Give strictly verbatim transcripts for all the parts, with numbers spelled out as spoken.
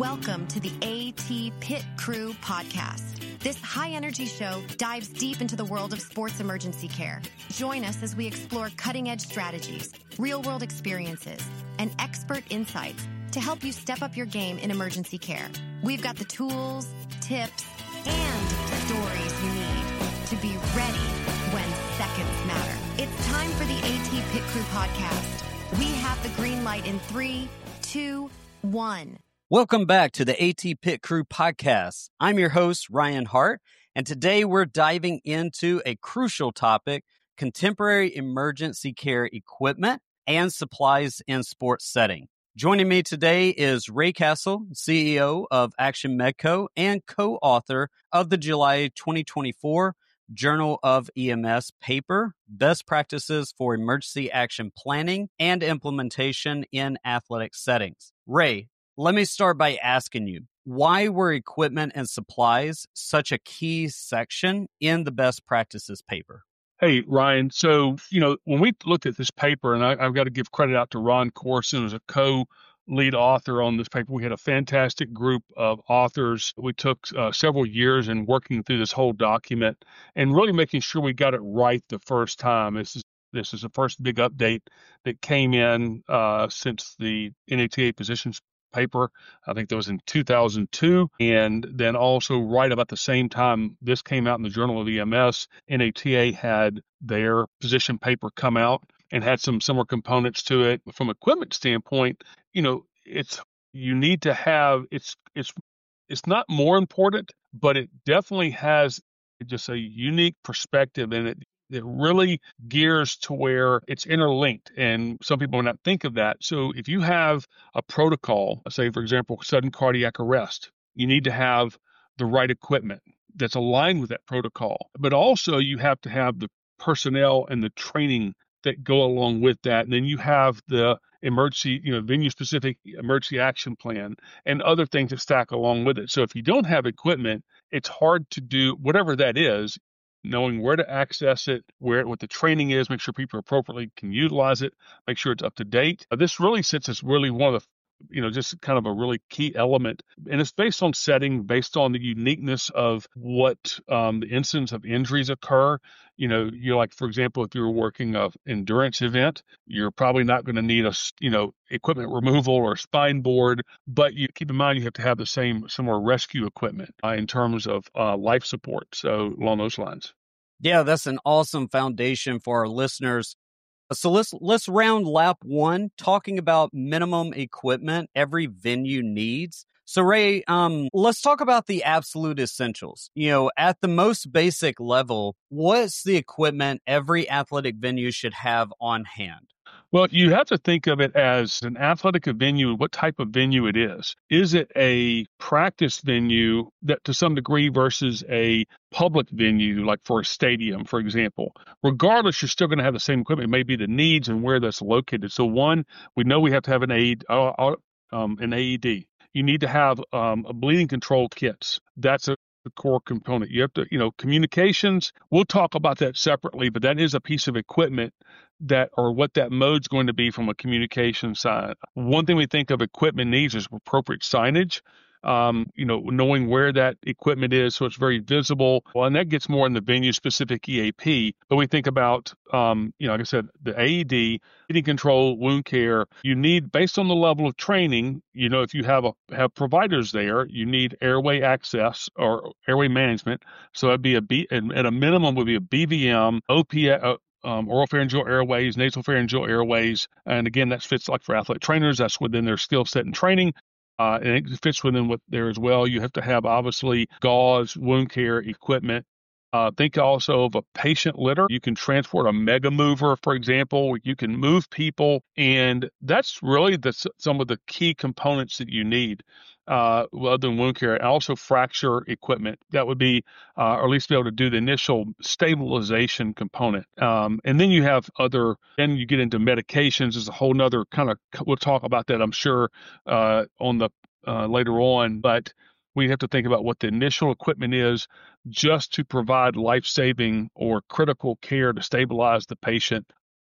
Welcome to the AT Pit Crew podcast. This high-energy show dives deep into the world of sports emergency care. Join us as we explore cutting-edge strategies, real-world experiences, and expert insights to help you step up your game in emergency care. We've got the tools, tips, and stories you need to be ready when seconds matter. It's time for the AT Pit Crew podcast. We have the green light in three, two, one. Welcome back to the AT Pit Crew podcast. I'm your host, Ryan Hart, and today we're diving into a crucial topic, contemporary emergency care equipment and supplies in sports setting. Joining me today is Ray Castle, C E O of Action Medco and co-author of the July twenty twenty-four Journal of E M S paper, Best Practices for Emergency Action Planning and Implementation in Athletic Settings. Ray, let me start by asking you, why were equipment and supplies such a key section in the Best Practices paper? Hey, Ryan. So, you know, when we looked at this paper, and I, I've got to give credit out to Ron Corson as a co-lead author on this paper. We had a fantastic group of authors. We took uh, several years in working through this whole document and really making sure we got it right the first time. This is This is the first big update that came in uh, since the N A T A positions paper. I think that was in two thousand two. And then also right about the same time this came out in the Journal of E M S, N A T A had their position paper come out and had some similar components to it. From equipment standpoint, you know, it's you need to have it's it's it's not more important, but it definitely has just a unique perspective in it. It really gears to where it's interlinked, and some people may not think of that. So if you have a protocol, say, for example, sudden cardiac arrest, you need to have the right equipment that's aligned with that protocol. But also you have to have the personnel and the training that go along with that. And then you have the emergency, you know, venue-specific emergency action plan and other things that stack along with it. So if you don't have equipment, it's hard to do whatever that is. Knowing where to access it, where what the training is, make sure people appropriately can utilize it, make sure it's up to date. Uh, this really sits as really one of the, you know, just kind of a really key element. And it's based on setting, based on the uniqueness of what um, the incidents of injuries occur. You know, you're like, for example, if you're working an endurance event, you're probably not going to need a, you know, equipment removal or spine board, but you keep in mind you have to have the same similar rescue equipment uh, in terms of uh, life support. So along those lines. Yeah, that's an awesome foundation for our listeners. So let's let's round lap one, talking about minimum equipment every venue needs. So Ray, um, let's talk about the absolute essentials. You know, at the most basic level, what's the equipment every athletic venue should have on hand? Well, you have to think of it as an athletic venue, what type of venue it is. Is it a practice venue that to some degree versus a public venue, like for a stadium, for example? Regardless, you're still going to have the same equipment. It may be the needs and where that's located. So one, we know we have to have an, A E D, uh, um, an A E D. You need to have um, a bleeding control kits. That's a the core component. You have to, you know, communications, we'll talk about that separately, but that is a piece of equipment that, or what that mode's going to be from a communication side. One thing we think of equipment needs is appropriate signage. Um, you know, knowing where that equipment is so it's very visible. Well, and that gets more in the venue-specific E A P. But we think about, um, you know, like I said, the A E D, bleeding control, wound care. You need, based on the level of training, you know, if you have a have providers there, you need airway access or airway management. So that'd be a B, at a minimum would be a B V M, O P S. Uh, Um, oropharyngeal airways, nasopharyngeal airways. And again, that fits like for athletic trainers, that's within their skill set and training. Uh, and it fits within what there as well. You have to have obviously gauze, wound care equipment. Uh, think also of a patient litter. You can transport a mega mover, for example. You can move people, and that's really the, some of the key components that you need. Uh, other than wound care, and also fracture equipment. That would be, uh, or at least be able to do the initial stabilization component. Um, and then you have other, then you get into medications is a whole nother kind of, we'll talk about that, I'm sure, uh, on the, uh, later on, but we have to think about what the initial equipment is just to provide life-saving or critical care to stabilize the patient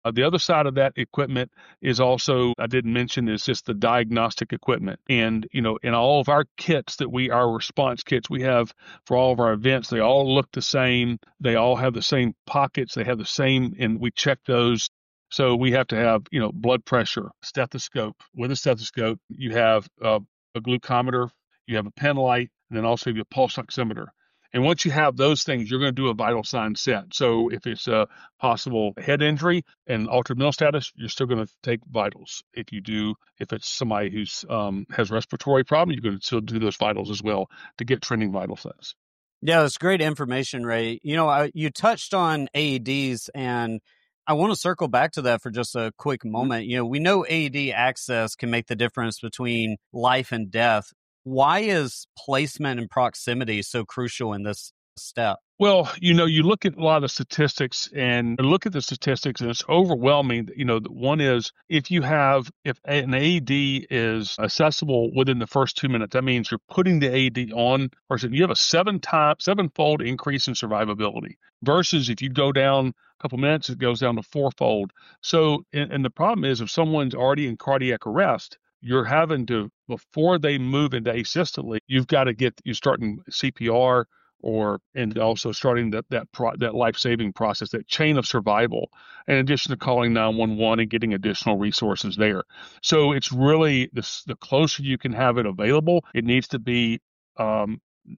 Uh, the other side of that equipment is also, I didn't mention, is just the diagnostic equipment. And, you know, in all of our kits that we, our response kits we have for all of our events, they all look the same. They all have the same pockets. They have the same, and we check those. So we have to have, you know, blood pressure, stethoscope. With a stethoscope, you have uh, a glucometer, you have a pen light, and then also you have a pulse oximeter. And once you have those things, you're going to do a vital sign set. So if it's a possible head injury and altered mental status, you're still going to take vitals. If you do, if it's somebody who's um, has respiratory problem, you're going to still do those vitals as well to get training vital signs. Yeah, that's great information, Ray. You know, I, you touched on A E Ds, and I want to circle back to that for just a quick moment. You know, we know A E D access can make the difference between life and death. Why is placement and proximity so crucial in this step? Well, you know, you look at a lot of statistics and look at the statistics, and it's overwhelming. You know, one is if you have, if an A E D is accessible within the first two minutes, that means you're putting the A E D on, or you have a seven time, sevenfold increase in survivability versus if you go down a couple minutes, it goes down to fourfold. So, and, and the problem is if someone's already in cardiac arrest, you're having to, before they move into asystole, you've got to get, you're starting C P R or, and also starting that, that, pro, that life-saving process, that chain of survival, in addition to calling nine one one and getting additional resources there. So it's really, the, the closer you can have it available, it needs to be um,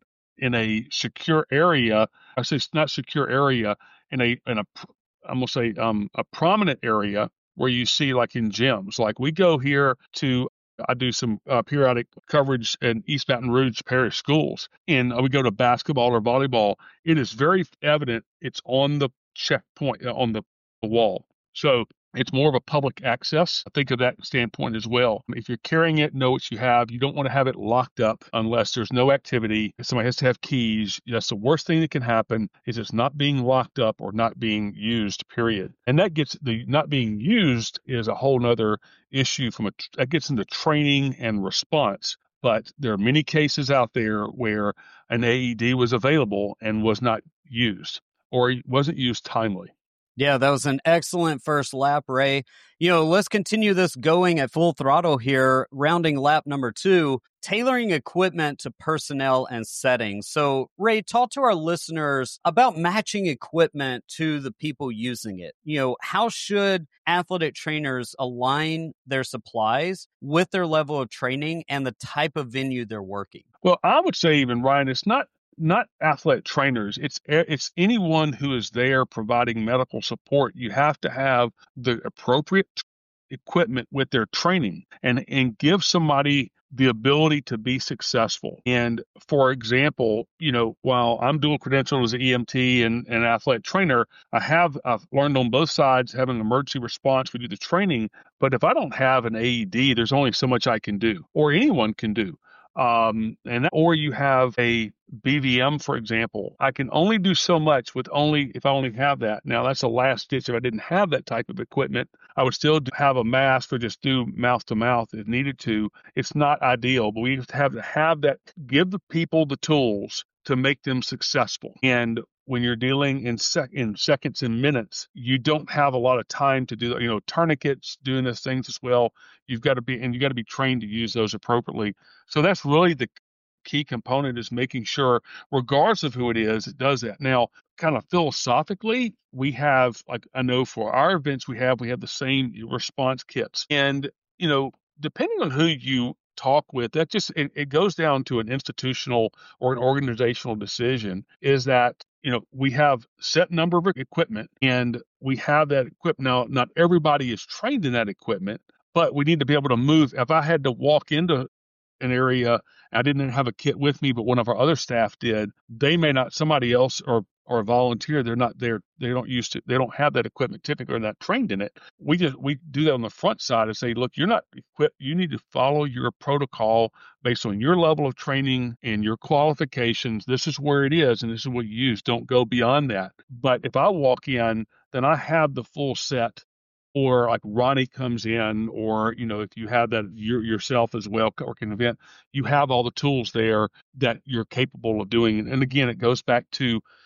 in a secure area. I say it's not secure area, in a, in a, I'm going to say um, a prominent area where you see like in gyms. Like we go here to, I do some uh, periodic coverage in East Baton Rouge parish schools, and uh, we go to basketball or volleyball. It is very evident it's on the checkpoint, uh, on the wall. So it's more of a public access. I think of that standpoint as well. If you're carrying it, know what you have. You don't want to have it locked up unless there's no activity. If somebody has to have keys, that's the worst thing that can happen, is it's not being locked up or not being used, period. And that gets, the not being used is a whole nother issue from a, that gets into training and response. But there are many cases out there where an A E D was available and was not used or wasn't used timely. Yeah, that was an excellent first lap, Ray. You know, let's continue this going at full throttle here, rounding lap number two, tailoring equipment to personnel and settings. So, Ray, talk to our listeners about matching equipment to the people using it. You know, how should athletic trainers align their supplies with their level of training and the type of venue they're working? Well, I would say even, Ryan, it's not not athletic trainers. It's it's anyone who is there providing medical support. You have to have the appropriate equipment with their training and, and give somebody the ability to be successful. And for example, you know, while I'm dual credentialed as an E M T and an athletic trainer, I have I've learned on both sides, having emergency response, we do the training. But if I don't have an A E D, there's only so much I can do, or anyone can do. Um, and or you have a B V M, for example. I can only do so much with only if I only have that. Now that's a last ditch. If I didn't have that type of equipment, I would still have a mask or just do mouth to mouth if needed to. It's not ideal, but we have to have to have that. Give the people the tools to make them successful. And when you're dealing in sec in seconds and minutes, you don't have a lot of time to do that. You know, tourniquets, doing those things as well. You've got to be, and you got to be trained to use those appropriately. So that's really the key component, is making sure, regardless of who it is, it does that. Now, kind of philosophically, we have, like I know for our events, we have we have the same response kits, and you know, depending on who you talk with, that just it, it goes down to an institutional or an organizational decision. Is that, you know, we have set number of equipment and we have that equipment. Now, not everybody is trained in that equipment, but we need to be able to move. If I had to walk into an area, I didn't have a kit with me, but one of our other staff did, they may not, somebody else or or a volunteer, they're not there, they don't used to, they don't have that equipment typically, or not trained in it. We just, we do that on the front side and say, look, you're not equipped, you need to follow your protocol based on your level of training and your qualifications. This is where it is, and this is what you use. Don't go beyond that. But if I walk in, then I have the full set. Or like Ronnie comes in, or, you know, if you have that your, yourself as well, or an event, you have all the tools there that you're capable of doing. And again, it goes back to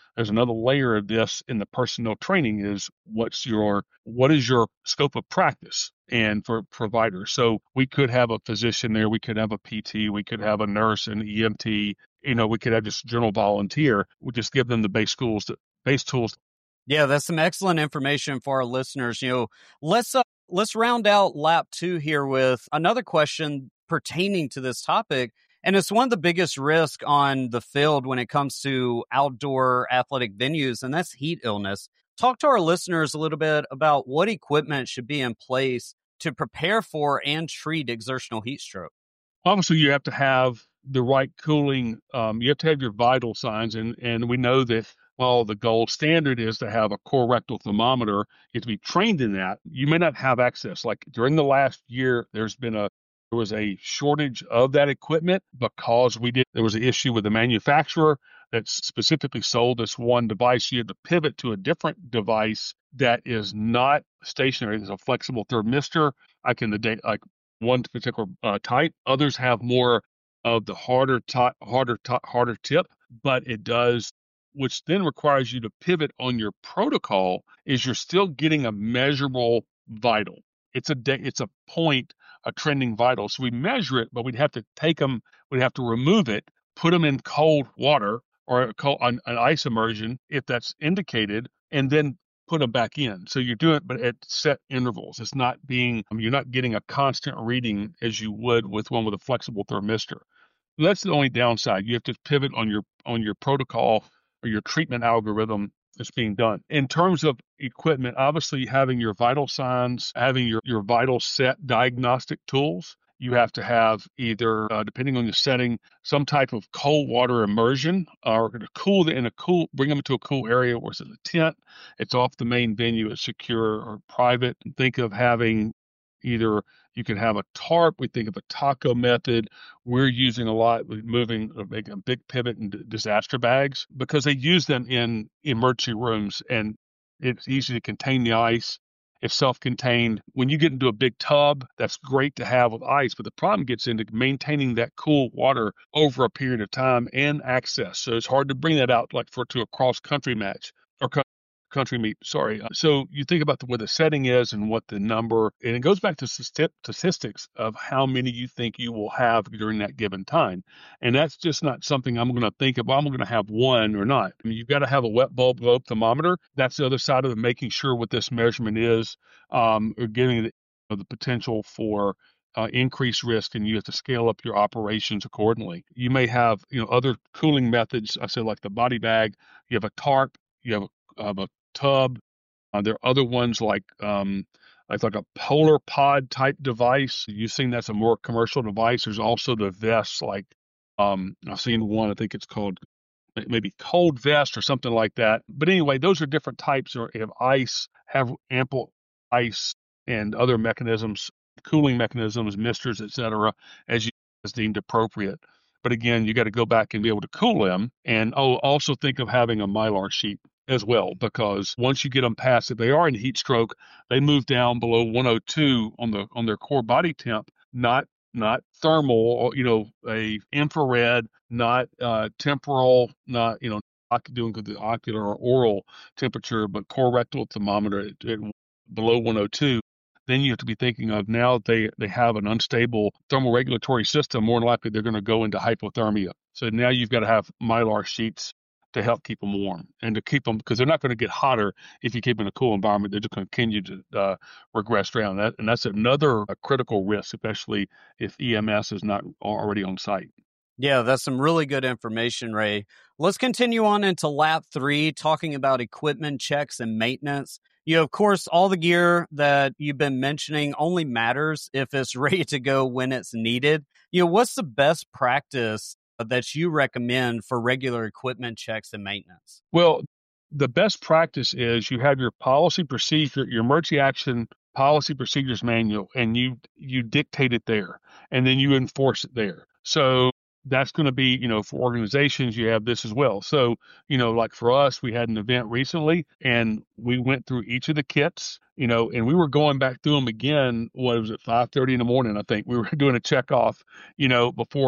there's another layer of this in the personnel training is what's your, what is your scope of practice and for providers. So we could have a physician there, we could have a P T, we could have a nurse, an E M T, you know, we could have just general volunteer. We just give them the base schools, to, base tools. Yeah, that's some excellent information for our listeners. You know, let's uh, let's round out lap two here with another question pertaining to this topic. And it's one of the biggest risks on the field when it comes to outdoor athletic venues, and that's heat illness. Talk to our listeners a little bit about what equipment should be in place to prepare for and treat exertional heat stroke. Obviously, you have to have the right cooling. Um, you have to have your vital signs, and, and we know that while the gold standard is to have a core rectal thermometer, you have to be trained in that. You may not have access. Like during the last year, there's been a there was a shortage of that equipment because we did. There was an issue with the manufacturer that specifically sold this one device. You had to pivot to a different device that is not stationary. It's a flexible thermistor. I can the date like one particular uh, type. Others have more of the harder, t- harder, t- harder tip, but it does, which then requires you to pivot on your protocol. Is you're still getting a measurable vital. It's a de- it's a point, a trending vital. So we measure it, but we'd have to take them. We'd have to remove it, put them in cold water or a cold, an, an ice immersion if that's indicated, and then put them back in. So you're doing it, but at set intervals. It's not being, I mean, you're not getting a constant reading as you would with one with a flexible thermistor. That's the only downside. You have to pivot on your on your protocol or your treatment algorithm that's being done. In terms of equipment, obviously having your vital signs, having your, your vital set diagnostic tools. You have to have either, uh, depending on the setting, some type of cold water immersion, or to cool the, in a cool, bring them into a cool area where it's in a tent, it's off the main venue, it's secure or private. Think of having either, you can have a tarp. We think of a taco method. We're using a lot, moving, making a big pivot in disaster bags because they use them in emergency rooms and it's easy to contain the ice. It's self-contained. When you get into a big tub, that's great to have with ice, but the problem gets into maintaining that cool water over a period of time and access. So it's hard to bring that out like for to a cross-country match or co- country meet. Sorry. So you think about the, where the setting is and what the number, and it goes back to statistics of how many you think you will have during that given time. And that's just not something I'm going to think of, well, I'm going to have one or not. I mean, you've got to have a wet bulb globe thermometer. That's the other side of it, making sure what this measurement is, um, or giving the, you know, the potential for uh, increased risk, and you have to scale up your operations accordingly. You may have, you know, other cooling methods. I said like the body bag. You have a tarp. You have a, uh, a tub. Uh, there are other ones like um, like like a polar pod type device. You've seen that's a more commercial device. There's also the vests, like um, I've seen one. I think it's called maybe cold vest or something like that. But anyway, those are different types. Or have ice, have ample ice, and other mechanisms, cooling mechanisms, misters, et cetera, as you as deemed appropriate. But again, you got to go back and be able to cool them. And oh, also think of having a Mylar sheet as well, because once you get them past, if they are in heat stroke, they move down below one oh two on the on their core body temp, not not thermal, or, you know, a infrared, not uh, temporal, not, you know, doing the ocular or oral temperature, but core rectal thermometer at, at below one oh two. Then you have to be thinking of now they, they have an unstable thermal regulatory system, more than likely they're going to go into hypothermia. So now you've got to have Mylar sheets to help keep them warm and to keep them, because they're not going to get hotter if you keep them in a cool environment. They're just going to continue to uh, regress down. That, and that's another a critical risk, especially if E M S is not already on site. Yeah, that's some really good information, Ray. Let's continue on into lap three, talking about equipment checks and maintenance. You know, of course, all the gear that you've been mentioning only matters if it's ready to go when it's needed. You know, what's the best practice that you recommend for regular equipment checks and maintenance? Well, the best practice is you have your policy procedure, your emergency action policy procedures manual, and you you dictate it there, and then you enforce it there. So that's going to be, you know, for organizations, you have this as well. So, you know, like for us, we had an event recently and we went through each of the kits, you know, and we were going back through them again. What was it, five thirty in the morning? I think we were doing a check off, you know, before a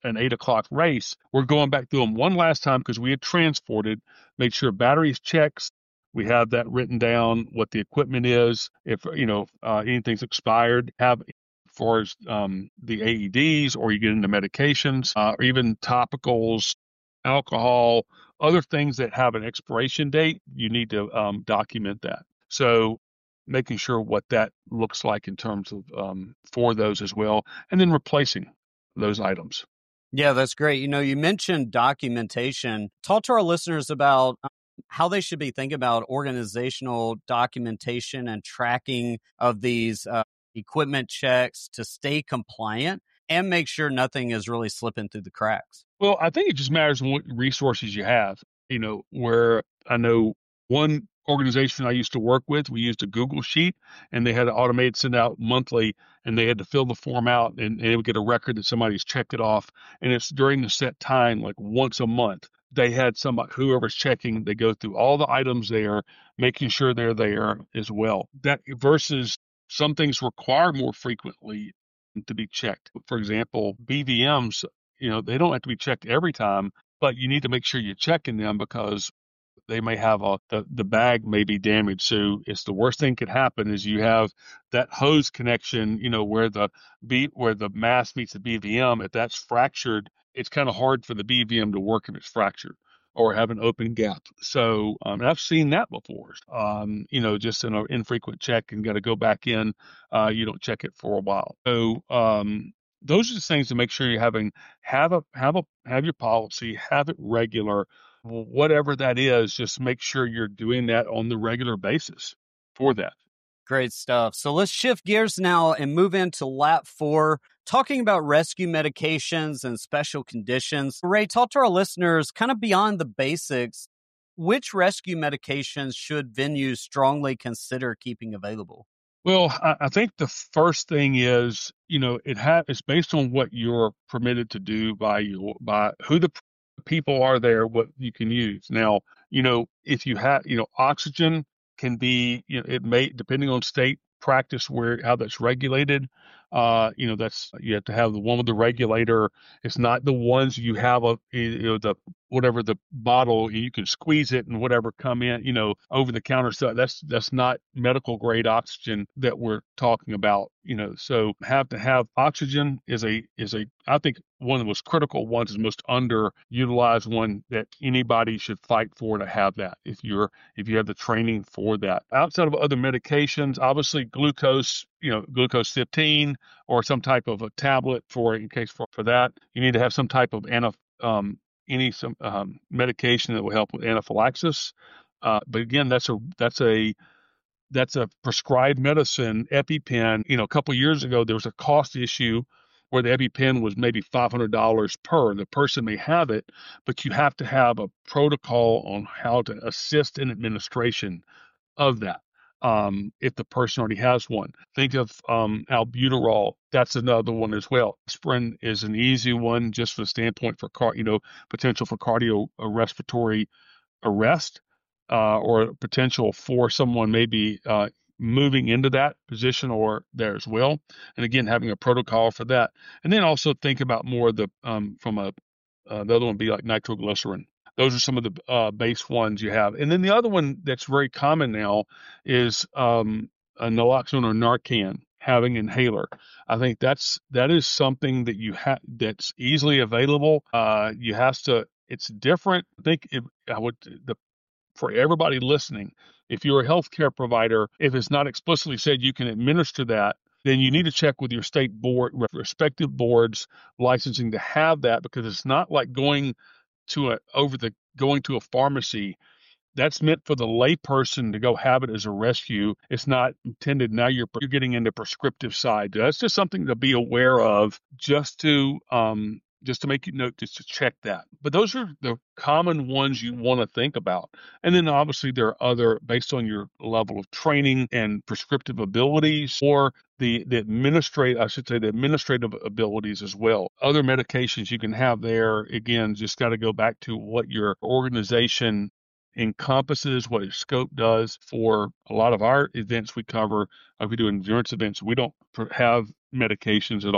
an eight o'clock race, we're going back through them one last time because we had transported, made sure batteries checks. We have that written down, what the equipment is, if, you know, uh, anything's expired, have as far as um, the A E Ds, or you get into medications, uh, or even topicals, alcohol, other things that have an expiration date, you need to um, document that. So making sure what that looks like in terms of um, for those as well, and then replacing those items. Yeah, that's great. You know, you mentioned documentation. Talk to our listeners about um, how they should be thinking about organizational documentation and tracking of these uh, equipment checks to stay compliant and make sure nothing is really slipping through the cracks. Well, I think it just matters on what resources you have. You know, where I know one organization I used to work with, we used a Google Sheet, and they had to automate send out monthly, and they had to fill the form out, and, and they would get a record that somebody's checked it off. And it's during the set time, like once a month. They had somebody, whoever's checking, they go through all the items there, making sure they're there as well. That versus some things require more frequently to be checked. For example, B V Ms, you know, they don't have to be checked every time, but you need to make sure you're checking them because they may have a the, the bag may be damaged. So it's the worst thing could happen is you have that hose connection, you know, where the B where the mass meets the B V M. If that's fractured, it's kind of hard for the B V M to work if it's fractured or have an open gap. So um, and I've seen that before. Um, you know, just in an infrequent check and got to go back in. Uh, you don't check it for a while. So um, those are the things to make sure you're having have a have a have your policy, have it regular. Whatever that is, just make sure you're doing that on the regular basis for that. Great stuff. So let's shift gears now and move into lap four, talking about rescue medications and special conditions. Ray, talk to our listeners kind of beyond the basics. Which rescue medications should venues strongly consider keeping available? Well, I, I think the first thing is, you know, it ha- it's based on what you're permitted to do by you, by who the people are there, what you can use. Now, you know, if you have, you know, oxygen can be, you know, it may, depending on state practice where, how that's regulated, uh, you know, that's, you have to have the one with the regulator. It's not the ones you have, a, you know, the, whatever the bottle, you can squeeze it and whatever come in, you know, over the counter stuff. That's, that's not medical grade oxygen that we're talking about, you know, so have to have oxygen is a, is a, I think one of the most critical ones is most underutilized one that anybody should fight for to have that. If you're, if you have the training for that. Outside of other medications, obviously glucose, you know, glucose fifteen or some type of a tablet for, in case for, for that, you need to have some type of anaph, um, any some um, medication that will help with anaphylaxis. Uh, but again, that's a that's a that's a prescribed medicine. EpiPen. You know, a couple of years ago there was a cost issue where the EpiPen was maybe five hundred dollars per. The person may have it, but you have to have a protocol on how to assist in administration of that. Um, if the person already has one. Think of um, albuterol. That's another one as well. Aspirin is an easy one just from the standpoint for, car, you know, potential for cardiorespiratory arrest uh, or potential for someone maybe uh, moving into that position or there as well. And again, having a protocol for that. And then also think about more of the, um, from a, uh, the other one would be like nitroglycerin. Those are some of the uh, base ones you have. And then the other one that's very common now is um, a naloxone or Narcan, having inhaler. I think that's that is something that you have that's easily available. Uh, you have to. It's different. I think if I would the for everybody listening, if you're a healthcare provider, if it's not explicitly said you can administer that, then you need to check with your state board, respective boards licensing to have that, because it's not like going to a over the going to a pharmacy. That's meant for the layperson to go have it as a rescue. It's not intended. Now you're you're getting into prescriptive side. That's just something to be aware of, just to um just to make you note, just to check that. But those are the common ones you want to think about. And then obviously there are other, based on your level of training and prescriptive abilities, or the, the administrative, I should say the administrative abilities as well. Other medications you can have there, again, just got to go back to what your organization encompasses, what its scope does. For a lot of our events we cover, like we do endurance events, we don't have medications at all.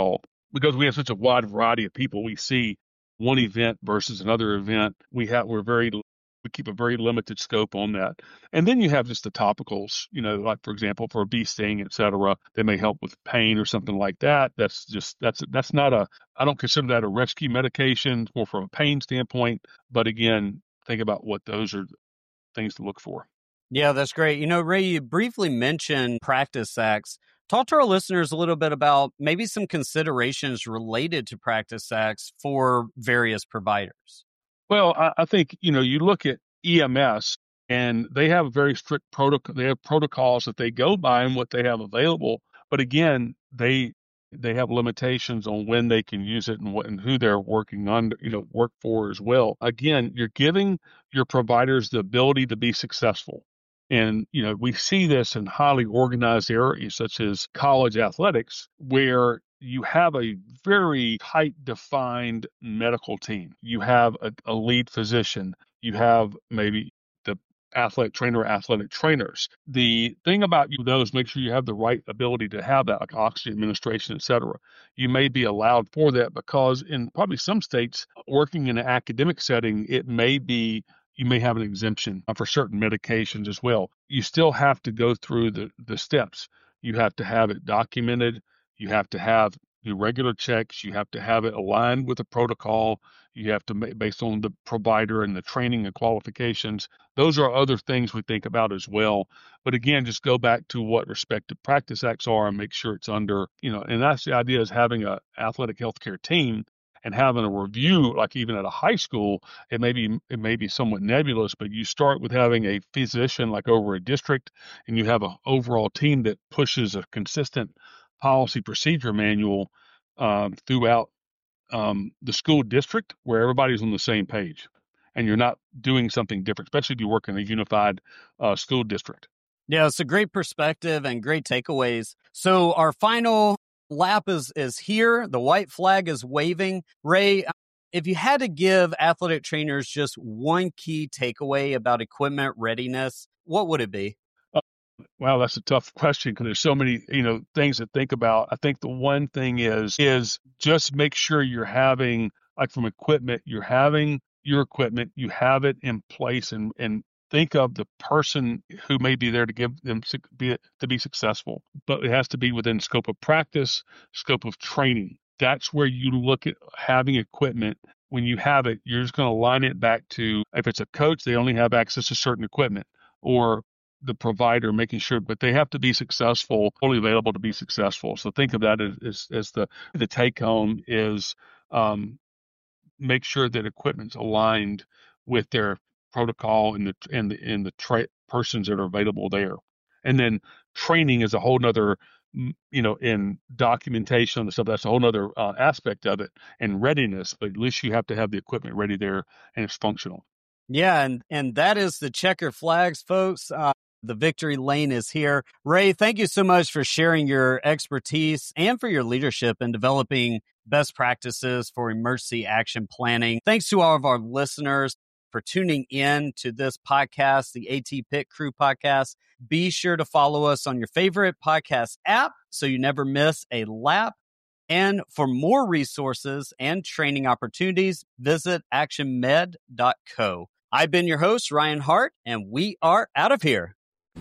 because we have such a wide variety of people, we see one event versus another event. We have, we're very, we keep a very limited scope on that. And then you have just the topicals, you know, like for example, for a bee sting, et cetera, they may help with pain or something like that. That's just, that's, that's not a, I don't consider that a rescue medication, more from a pain standpoint. But again, think about what those are things to look for. Yeah, that's great. You know, Ray, you briefly mentioned practice acts. Talk to our listeners a little bit about maybe some considerations related to practice acts for various providers. Well, I, I think, you know, you look at E M S and they have a very strict protocol. They have protocols that they go by and what they have available. But again, they they have limitations on when they can use it and what and who they're working on, you know, work for as well. Again, you're giving your providers the ability to be successful. And, you know, we see this in highly organized areas such as college athletics, where you have a very tight defined medical team. You have a, a lead physician. You have maybe the athletic trainer or athletic trainers. The thing about you those, make sure you have the right ability to have that, like oxygen administration, et cetera. You may be allowed for that because in probably some states, working in an academic setting, it may be you may have an exemption for certain medications as well. You still have to go through the, the steps. You have to have it documented. You have to have the regular checks. You have to have it aligned with the protocol. You have to make based on the provider and the training and qualifications. Those are other things we think about as well. But again, just go back to what respective practice acts are and make sure it's under, you know, and that's the idea is having an athletic healthcare team and having a review, like even at a high school, it may be it may be somewhat nebulous, but you start with having a physician like over a district, and you have an overall team that pushes a consistent policy procedure manual um, throughout um, the school district where everybody's on the same page, and you're not doing something different, especially if you work in a unified uh, school district. Yeah, it's a great perspective and great takeaways. So our final lap is is here. The white flag is waving. Ray, if you had to give athletic trainers just one key takeaway about equipment readiness, what would it be? Uh, wow, that's a tough question because there's so many, you know, things to think about. I think the one thing is is just make sure you're having, like from equipment, you're having your equipment, you have it in place, and and think of the person who may be there to give them be, to be successful, but it has to be within scope of practice, scope of training. That's where you look at having equipment. When you have it, you're just going to line it back to, if it's a coach, they only have access to certain equipment, or the provider making sure, but they have to be successful, fully available to be successful. So think of that as, as, as the, the take home is um, make sure that equipment's aligned with their protocol and the and the and the tra- persons that are available there. And then training is a whole nother, you know, in documentation and stuff, that's a whole nother uh, aspect of it, and readiness, but at least you have to have the equipment ready there and it's functional. Yeah, and and that is the checker flags, folks. Uh, the victory lane is here. Ray, thank you so much for sharing your expertise and for your leadership in developing best practices for emergency action planning. Thanks to all of our listeners for tuning in to this podcast, the AT Pit Crew podcast. Be sure to follow us on your favorite podcast app so you never miss a lap. And for more resources and training opportunities, visit action med dot co. I've been your host, Ryan Hart, and we are out of here.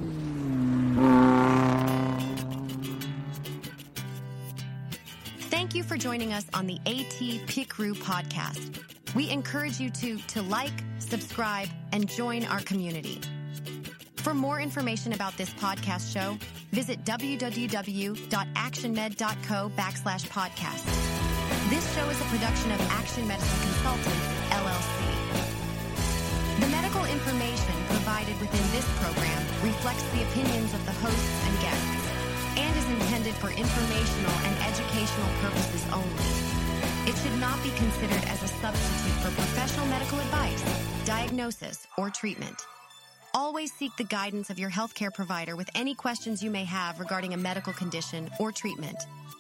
Thank you for joining us on the AT Pit Crew podcast. We encourage you to, to like, subscribe, and join our community. For more information about this podcast show, visit www.actionmed.co backslash podcast. This show is a production of Action Medicine Consultants, L L C. The medical information provided within this program reflects the opinions of the hosts and guests and is intended for informational and educational purposes only. It should not be considered as a substitute for professional medical advice, diagnosis, or treatment. Always seek the guidance of your healthcare provider with any questions you may have regarding a medical condition or treatment.